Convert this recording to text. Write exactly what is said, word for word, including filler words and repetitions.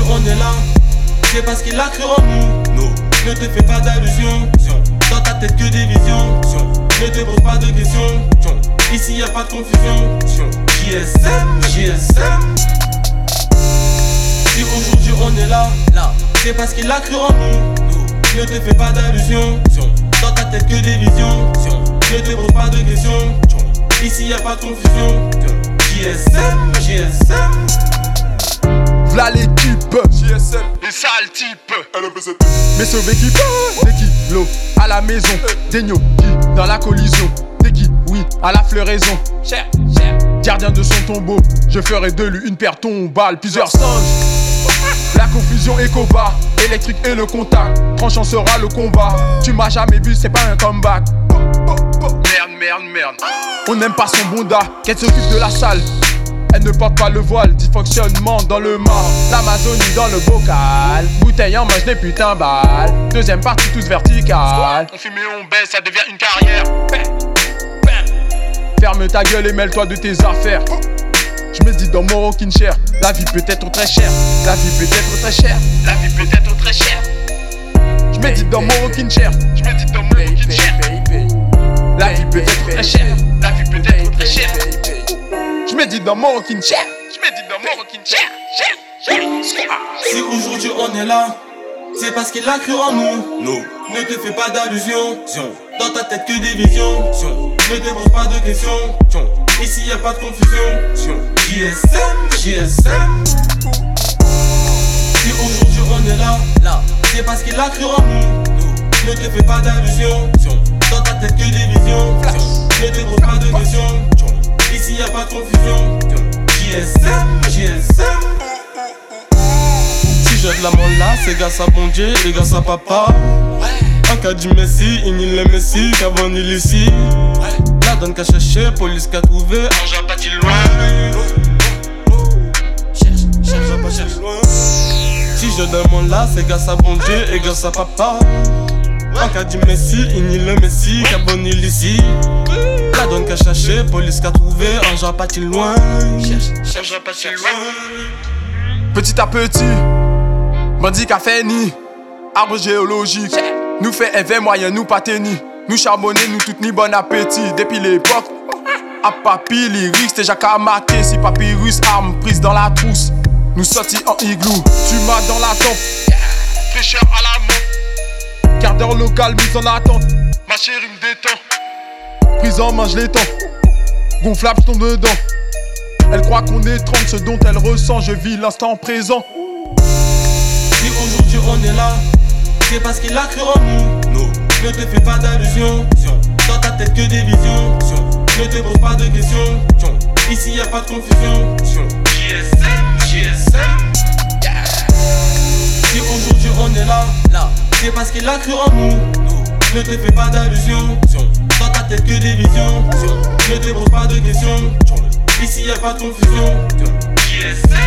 on est là, c'est parce qu'il a cru en nous. No. Ne te fais pas d'allusion, dans ta tête que des visions. Ne te pose pas de questions, ici y a pas de confusion. J S M, J S M. Si aujourd'hui on est là, là, c'est parce qu'il a cru en nous. No. Ne te fais pas d'allusion, dans ta tête que des visions. Ne te pose pas de questions, ici y a pas de confusion. J S M, J S M. V'là l'équipe J S M, les sales types. L P Z. Mais sauver qui peut, des kilos à la maison, des gnocchis dans la collision, des qui, oui, à la floraison. Cher, cher. Gardien de son tombeau, je ferai de lui une paire tombale, plusieurs singes. La confusion est combat, électrique et le contact, tranchant sera le combat. Tu m'as jamais vu, c'est pas un comeback. Merde, merde, merde. On n'aime pas son bonda, qu'elle s'occupe de la salle. Elle ne porte pas le voile, dysfonctionnement dans le mar. L'Amazonie dans le bocal, bouteille en mange des putains balles. Deuxième partie tous verticale. On fume et on baisse, ça devient une carrière. Ferme ta gueule et mêle-toi de tes affaires. Je me dis dans mon rockin' chair, la vie peut être très chère. La vie peut être très chère. La vie peut être très chère. Je me dis dans mon rockin' chair. Je me dis dans mon rockin' chair. La vie peut être très chère. La vie peut être très chère. Je me dis dans mon rockin' chair. Je me dis dans mon rockin' chair. Si aujourd'hui on est là, c'est parce qu'il a cru en nous. No. Ne te fais pas d'allusion, dans ta tête que des visions. Ne te pose pas de questions, ici y a pas de confusion. J S M, J S M. Si aujourd'hui on est là, là, c'est parce qu'il a cru en nous. Ne te fais pas d'allusion, dans ta tête que des visions. Ne te pose pas de questions, ici y a pas de confusion. J S M, J S M. Si j'ai de l'amour là, c'est grâce à bon Dieu et grâce à papa. En cas du Messi, il n'y le Messi, qu'avant il ici. La donne qu'a cherché, police qu'a trouvé, argent pas il loin. Cherche, cherche pas cherche loin. Si je demande là, c'est grâce à bon Dieu et grâce à papa. En cas du Messi, il n'y le Messi, qu'avant il ici. La donne qu'a cherché, police qu'a trouvé, argent pas il loin. Cherche, cherche pas il loin. Petit à petit, bandit qu'a fait ni arbre géologique. Nous fait éveil moyen, nous pas tenir. Nous charbonner, nous tout ni bon appétit. Depuis l'époque, à papy, lyrics, déjà qu'à marquer. Si papyrus, arme prise dans la trousse. Nous sortis en igloo, tu m'as dans la tombe. Fraîcheur à la main. Quart d'heure local, mise en attente. Ma chérie me détend. Prison, mange les temps. Gonflable, je tombe dedans. Elle croit qu'on est trente, ce dont elle ressent. Je vis l'instant présent. Si aujourd'hui on est là, c'est parce qu'il a cru en nous. No. Ne te fais pas d'allusion, dans ta tête que des visions. Ne te pose pas de questions, ici y a pas de confusion. J S M, J S M. Si aujourd'hui on est là, là, c'est parce qu'il a cru en nous. No. Ne te fais pas d'allusion, dans ta tête que des visions. Ne te pose pas de questions, ici y a pas de confusion. J S M.